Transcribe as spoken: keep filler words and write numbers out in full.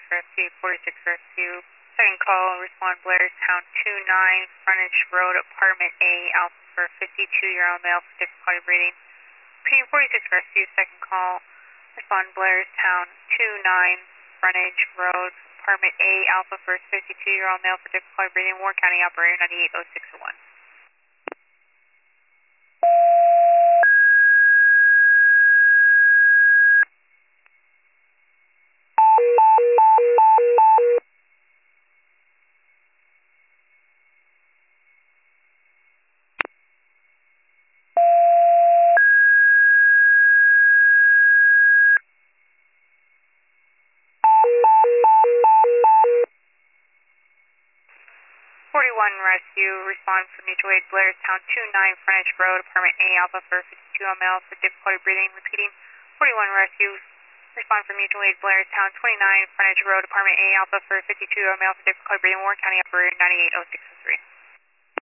Rescue, forty-six Rescue. Second call, respond Blairstown two nine, Frontage Road, Apartment A, Alpha for fifty-two-year-old male for difficulty breathing. Repeating forty-six Rescue, second call, respond Blairstown two nine, Frontage Road, Apartment A, Alpha for fifty-two-year-old male for difficulty breathing. Warren County Operator ninety-eight oh six oh one. forty-one Rescue, respond for mutual aid Blairstown two nine, Frontage Road, Apartment A, Alpha for fifty-two-year-old male for difficulty breathing. Repeating, forty-one Rescue, respond for mutual aid Blairstown twenty-nine, Frontage Road, Apartment A, Alpha for fifty-two-year-old male for difficulty breathing. Warren County Operator ninety-eight oh six oh three.